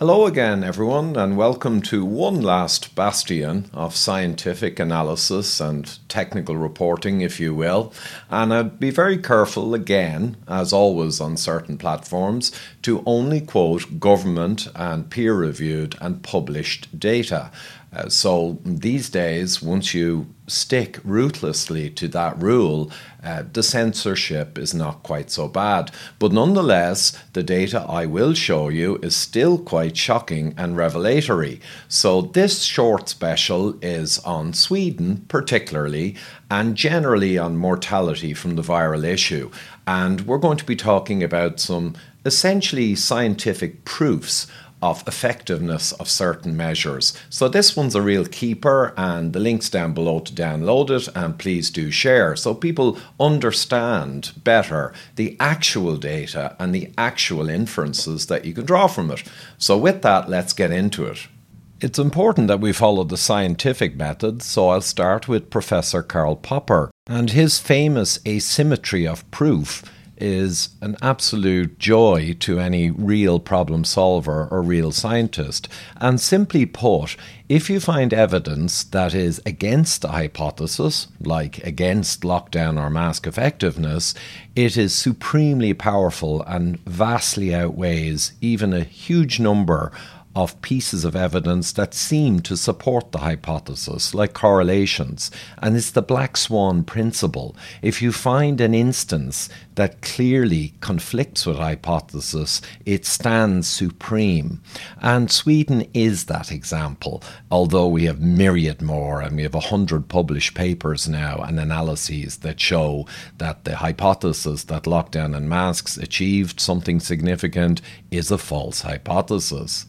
Hello again, everyone, and welcome to one last bastion of scientific analysis and technical reporting, if you will. And I'd be very careful, again, as always on certain platforms, to only quote government and peer-reviewed and published data. So these days, once you stick ruthlessly to that rule, the censorship is not quite so bad. But nonetheless, the data I will show you is still quite shocking and revelatory. So this short special is on Sweden particularly, and generally on mortality from the viral issue. And we're going to be talking about some essentially scientific proofs of effectiveness of certain measures. So this one's a real keeper, and the link's down below to download it, and please do share so people understand better the actual data and the actual inferences that you can draw from it. So with that, let's get into it. It's important that we follow the scientific method, so I'll start with Professor Karl Popper, and his famous asymmetry of proof is an absolute joy to any real problem solver or real scientist. And simply put, if you find evidence that is against a hypothesis, like against lockdown or mask effectiveness, it is supremely powerful and vastly outweighs even a huge number of pieces of evidence that seem to support the hypothesis, like correlations. And it's the black swan principle. If you find an instance that clearly conflicts with hypothesis, it stands supreme. And Sweden is that example, although we have myriad more, and we have 100 published papers now and analyses that show that the hypothesis that lockdown and masks achieved something significant is a false hypothesis.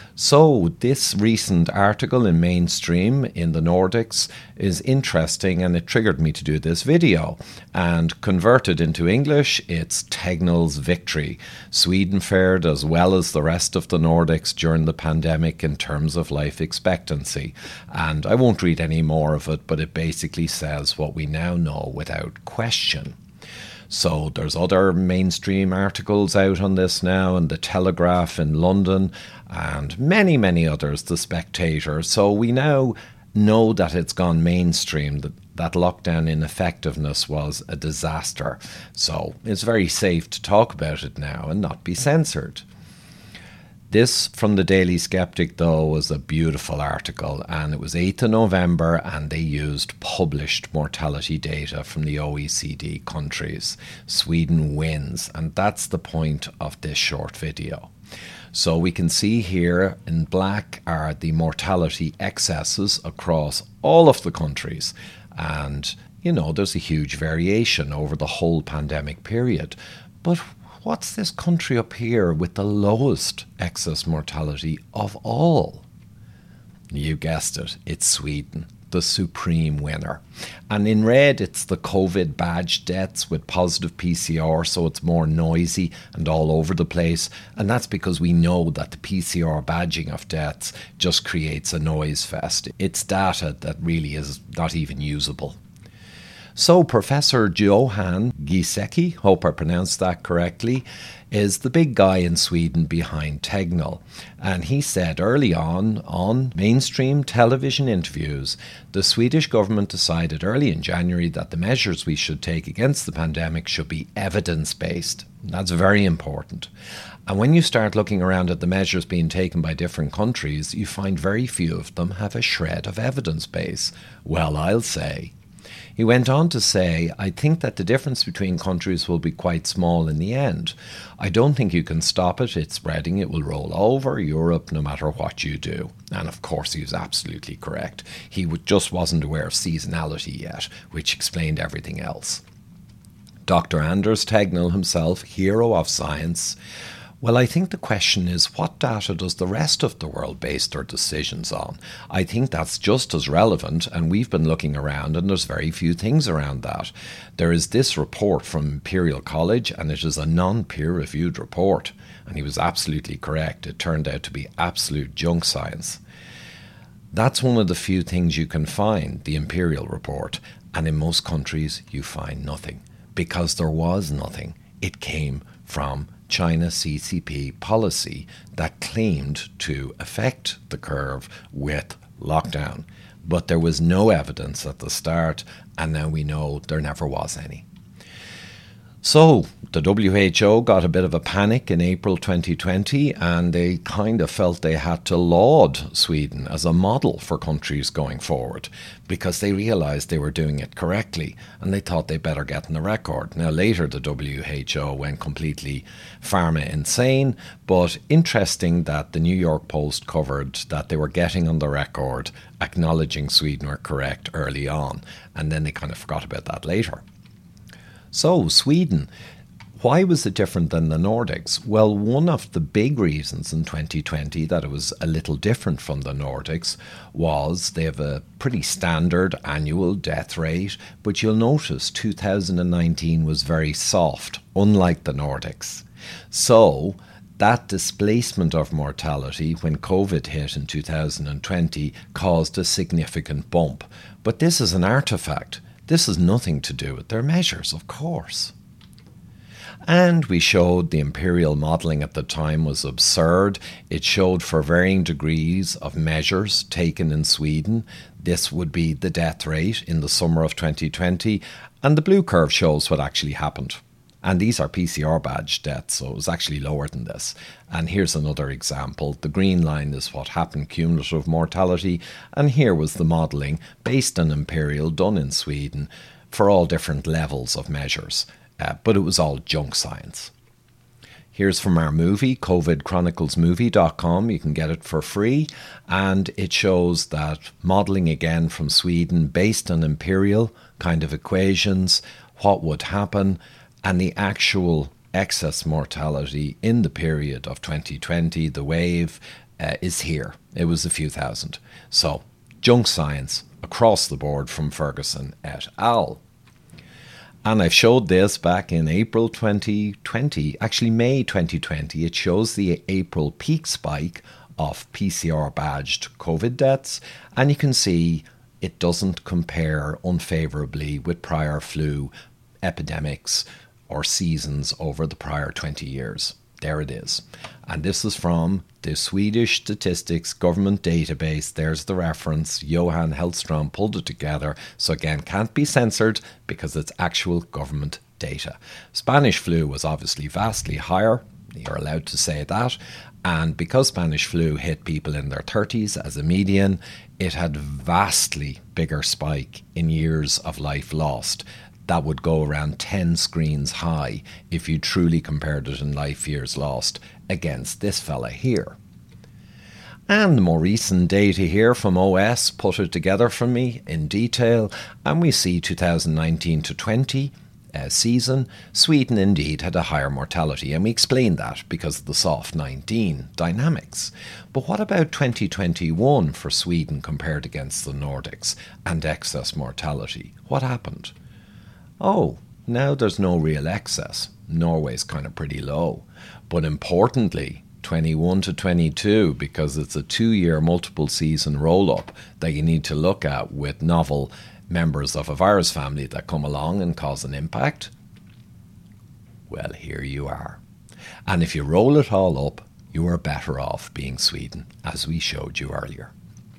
So this recent article in Mainstream in the Nordics is interesting, and it triggered me to do this video. And converted into English, it's Tegnell's victory. Sweden fared as well as the rest of the Nordics during the pandemic in terms of life expectancy. And I won't read any more of it, but it basically says what we now know without question. So there's other Mainstream articles out on this now, and The Telegraph in London, and many, many others, The Spectator. So we now know that it's gone mainstream, that lockdown ineffectiveness was a disaster. So it's very safe to talk about it now and not be censored. This from the Daily Skeptic, though, was a beautiful article, and it was 8th of November, and they used published mortality data from the OECD countries. Sweden wins, and that's the point of this short video. So we can see here in black are the mortality excesses across all of the countries, and there's a huge variation over the whole pandemic period. But what's this country up here with the lowest excess mortality of all? You guessed it, it's Sweden, the supreme winner. And in red, it's the COVID badge deaths with positive PCR, so it's more noisy and all over the place. And that's because we know that the PCR badging of deaths just creates a noise fest. It's data that really is not even usable. So Professor Johan Giesecke, hope I pronounced that correctly, is the big guy in Sweden behind Tegnell. And he said early on Mainstream television interviews, the Swedish government decided early in January that the measures we should take against the pandemic should be evidence-based. That's very important. And when you start looking around at the measures being taken by different countries, you find very few of them have a shred of evidence base. Well, I'll say. He went on to say, I think that the difference between countries will be quite small in the end. I don't think you can stop it. It's spreading. It will roll over Europe no matter what you do. And of course, he was absolutely correct. He just wasn't aware of seasonality yet, which explained everything else. Dr. Anders Tegnell himself, hero of science. Well, I think the question is, what data does the rest of the world base their decisions on? I think that's just as relevant, and we've been looking around, and there's very few things around that. There is this report from Imperial College, and it is a non-peer-reviewed report, and he was absolutely correct. It turned out to be absolute junk science. That's one of the few things you can find, the Imperial report, and in most countries you find nothing, because there was nothing. It came from China CCP policy that claimed to affect the curve with lockdown. But there was no evidence at the start, and now we know there never was any. So the WHO got a bit of a panic in April 2020, and they kind of felt they had to laud Sweden as a model for countries going forward, because they realised they were doing it correctly, and they thought they better get in the record. Now later the WHO went completely pharma insane, but interesting that the New York Post covered that they were getting on the record acknowledging Sweden were correct early on, and then they kind of forgot about that later. So, Sweden, why was it different than the Nordics? Well, one of the big reasons in 2020 that it was a little different from the Nordics was they have a pretty standard annual death rate, but you'll notice 2019 was very soft, unlike the Nordics. So, that displacement of mortality when COVID hit in 2020 caused a significant bump. But this is an artefact. This has nothing to do with their measures, of course. And we showed the imperial modelling at the time was absurd. It showed for varying degrees of measures taken in Sweden. This would be the death rate in the summer of 2020. And the blue curve shows what actually happened. And these are PCR badge deaths, so it was actually lower than this. And here's another example. The green line is what happened, cumulative mortality. And here was the modelling based on imperial done in Sweden for all different levels of measures. But it was all junk science. Here's from our movie, covidchroniclesmovie.com. You can get it for free. And it shows that modelling again from Sweden based on imperial kind of equations, what would happen, and the actual excess mortality in the period of 2020, the wave, is here. It was a few thousand. So, junk science across the board from Ferguson et al. And I've showed this back in April 2020, actually May 2020. It shows the April peak spike of PCR badged COVID deaths. And you can see it doesn't compare unfavourably with prior flu epidemics or seasons over the prior 20 years. There it is. And this is from the Swedish Statistics Government Database. There's the reference. Johan Hellström pulled it together. So again, can't be censored because it's actual government data. Spanish flu was obviously vastly higher. You're allowed to say that. And because Spanish flu hit people in their 30s as a median, it had vastly bigger spike in years of life lost. That would go around 10 screens high if you truly compared it in life years lost against this fella here. And the more recent data here from OS put it together for me in detail, and we see 2019 to 20 season, Sweden indeed had a higher mortality, and we explained that because of the soft 19 dynamics. But what about 2021 for Sweden compared against the Nordics and excess mortality? What happened? Oh, now there's no real excess. Norway's kind of pretty low. But importantly, 21 to 22, because it's a 2-year multiple season roll-up that you need to look at with novel members of a virus family that come along and cause an impact. Well, here you are. And if you roll it all up, you are better off being Sweden, as we showed you earlier.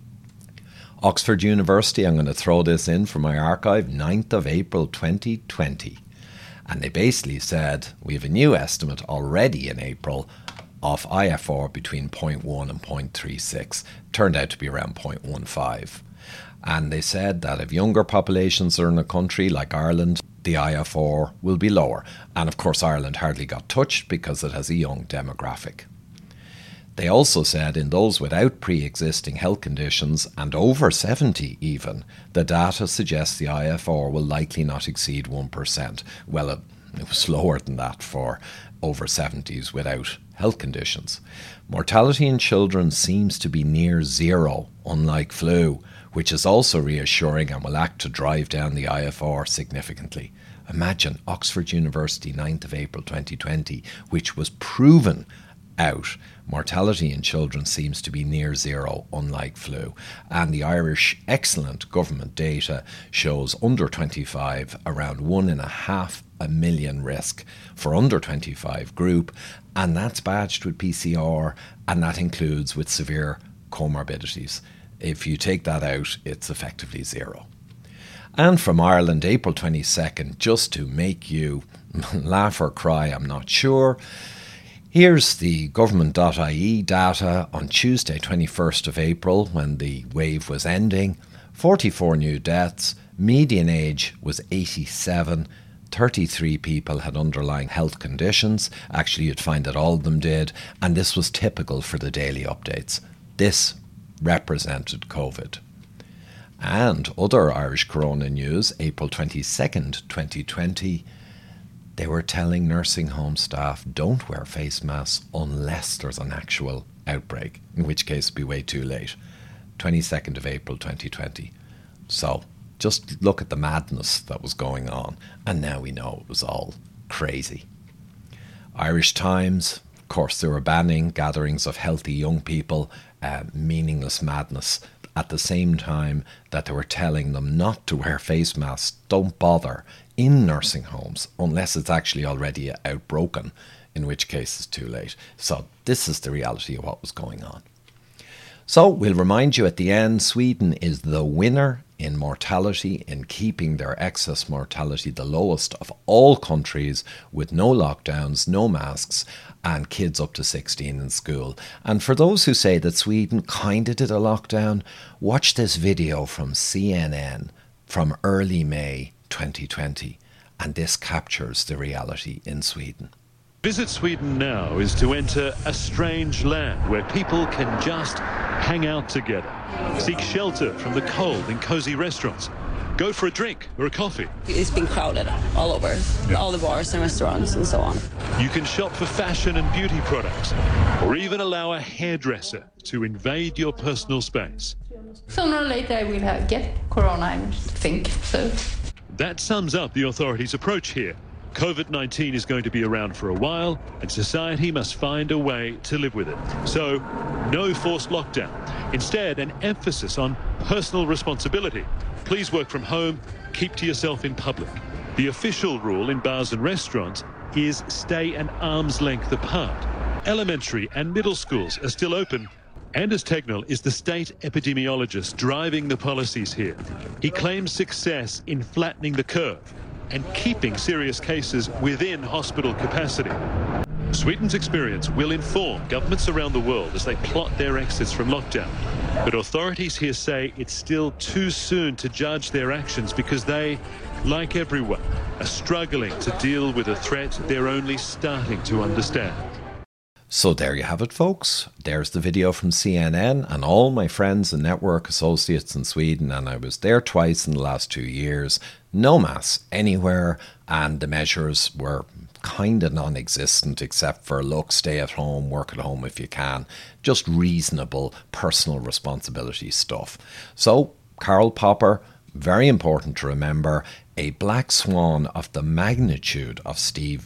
Oxford University, I'm going to throw this in from my archive, 9th of April 2020. And they basically said, we have a new estimate already in April of IFR between 0.1 and 0.36. Turned out to be around 0.15. And they said that if younger populations are in a country like Ireland, the IFR will be lower. And of course, Ireland hardly got touched because it has a young demographic. They also said in those without pre-existing health conditions and over 70 even, the data suggests the IFR will likely not exceed 1%. Well, it was lower than that for over 70s without health conditions. Mortality in children seems to be near zero, unlike flu, which is also reassuring and will act to drive down the IFR significantly. Imagine Oxford University, 9th of April 2020, which was proven out. Mortality in children seems to be near zero, unlike flu. And the Irish excellent government data shows under 25 around 1.5 million risk for under 25 group, and that's badged with PCR, and that includes with severe comorbidities. If you take that out, it's effectively zero. And from Ireland, April 22nd, just to make you laugh or cry, I'm not sure. Here's the government.ie data on Tuesday, 21st of April, when the wave was ending. 44 new deaths, median age was 87, 33 people had underlying health conditions. Actually, you'd find that all of them did, and this was typical for the daily updates. This represented COVID. And other Irish corona news, April 22nd, 2020, they were telling nursing home staff don't wear face masks unless there's an actual outbreak, in which case it'd be way too late. 22nd of April 2020. So just look at the madness that was going on, and now we know it was all crazy. Irish Times, of course, they were banning gatherings of healthy young people, meaningless madness, at the same time that they were telling them not to wear face masks, don't bother, in nursing homes, unless it's actually already outbroken, in which case it's too late. So this is the reality of what was going on. So we'll remind you at the end, Sweden is the winner in mortality, in keeping their excess mortality the lowest of all countries, with no lockdowns, no masks, and kids up to 16 in school. And for those who say that Sweden kind of did a lockdown, watch this video from CNN from early May 2020, and this captures the reality in Sweden. Visit Sweden now is to enter a strange land where people can just hang out together, seek shelter from the cold in cozy restaurants, go for a drink or a coffee. It's been crowded all over, all the bars and restaurants and so on. You can shop for fashion and beauty products, or even allow a hairdresser to invade your personal space. Sooner or later I will get corona, I think, so. That sums up the authorities' approach here. COVID-19 is going to be around for a while, and society must find a way to live with it. So, no forced lockdown. Instead, an emphasis on personal responsibility. Please work from home, keep to yourself in public. The official rule in bars and restaurants is stay an arm's length apart. Elementary and middle schools are still open. Anders Tegnell is the state epidemiologist driving the policies here. He claims success in flattening the curve and keeping serious cases within hospital capacity. Sweden's experience will inform governments around the world as they plot their exits from lockdown. But authorities here say it's still too soon to judge their actions because they, like everyone, are struggling to deal with a threat they're only starting to understand. So there you have it, folks. There's the video from CNN and all my friends and network associates in Sweden, and I was there twice in the last 2 years. No masks anywhere, and the measures were kind of non-existent except for, look, stay at home, work at home if you can. Just reasonable personal responsibility stuff. So, Karl Popper, very important to remember, a black swan of the magnitude of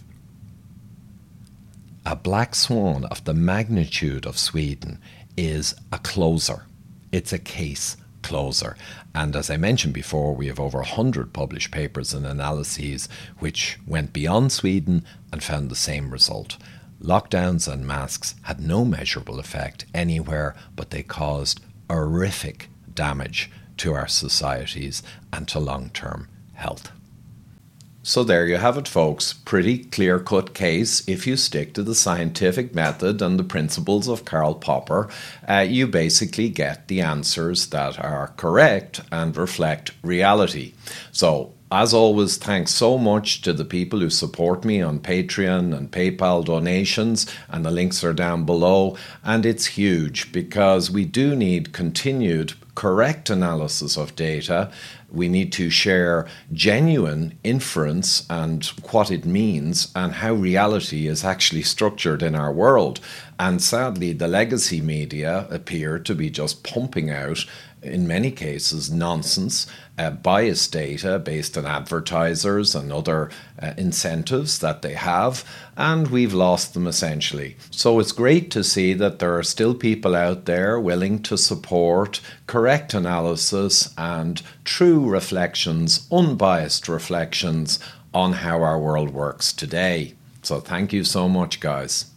A black swan of the magnitude of Sweden is a closer. It's a case closer. And as I mentioned before, we have over 100 published papers and analyses which went beyond Sweden and found the same result. Lockdowns and masks had no measurable effect anywhere, but they caused horrific damage to our societies and to long-term health. So there you have it, folks. Pretty clear-cut case. If you stick to the scientific method and the principles of Karl Popper, you basically get the answers that are correct and reflect reality. So, as always, thanks so much to the people who support me on Patreon and PayPal donations, and the links are down below. And it's huge because we do need continued correct analysis of data. We need to share genuine inference and what it means and how reality is actually structured in our world. And sadly, the legacy media appear to be just pumping out, in many cases, nonsense, biased data based on advertisers and other incentives that they have, and we've lost them essentially. So it's great to see that there are still people out there willing to support correct analysis and true reflections, unbiased reflections on how our world works today. So thank you so much, guys.